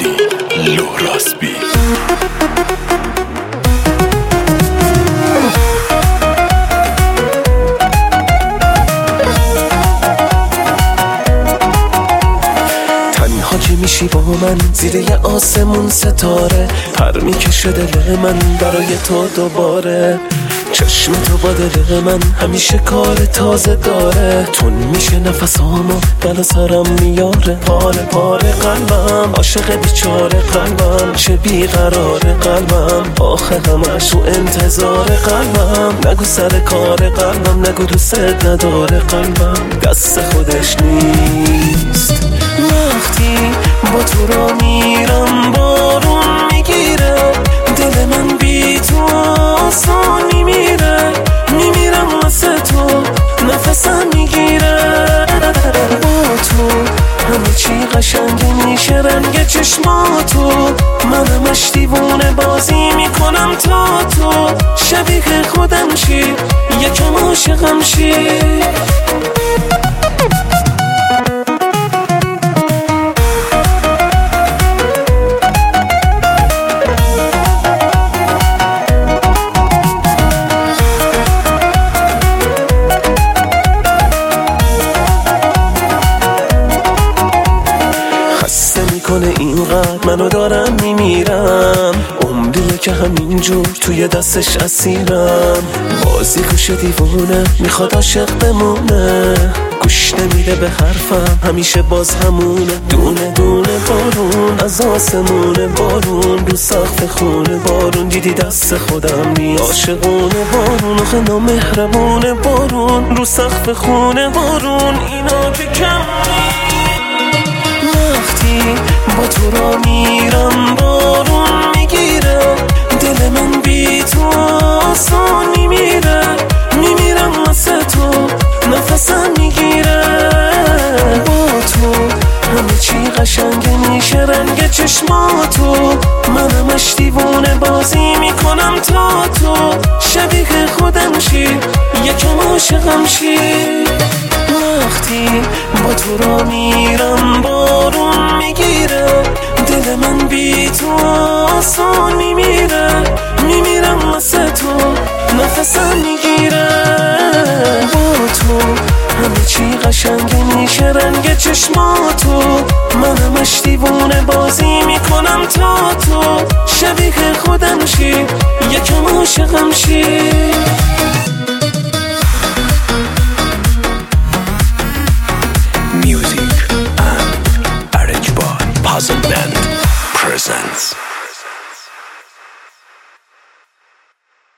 راسبی لو راسبی. که میشی با من زیر یه آسمون ستاره، پر میکشه دل من برای تو دوباره. چشم تو با دل من همیشه کار تازه داره، تون میشه نفسامو بلا سرم میاره. پاره پاره قلبم عاشق بیچاره قلبم، چه بیقراره قلبم آخه همش تو انتظار قلبم. نگو سر کار قلبم، نگو دوست نداره قلبم، دست خودش نیست. وقتی با تو را میرم بارون میگیره، دل من بی تو آسان میمیره. میمیرم واسه تو نفسم میگیره. با تو همه چی قشنگ میشه، رنگ چشماتو من همش دیوونه بازی میکنم تا تو شبیه خودم شی، یکم عاشقم شی. کنه اینقدر منو دارم میمیرم، عمریه که همینجور توی دستش اسیرم. بازی گوش دیوونه میخواد عاشق بمونه، گوش نمیده به حرفم همیشه باز همونه. دونه دونه بارون از آسمونه، بارون رو سقف خونه، بارون دیدی دست خودم نیست. عاشقونه بارون آخه نامهربونه، بارون رو سقف خونه، بارون اینا که کم نیست. وقتی با تو را میرم بارون میگیره، دل من بی تو آسان میمیره. میمیرم واسه تو نفسم میگیره. با تو همه چی قشنگ میشه، رنگ چشماتو من همش دیوونه بازی میکنم تا تو شبیه خودم شی، یکم عاشقم شی. وقتی با تو را میرم بارون میگیره، دل من بی تو آسان میمیره. میمیرم واسه تو نفسم میگیره. با تو همه چی قشنگ میشه، رنگ چشماتو من همش دیوونه بازی میکنم تا تو شبیه خودم شی، یکم عاشقم شی. Music and arranged by Puzzle Band presents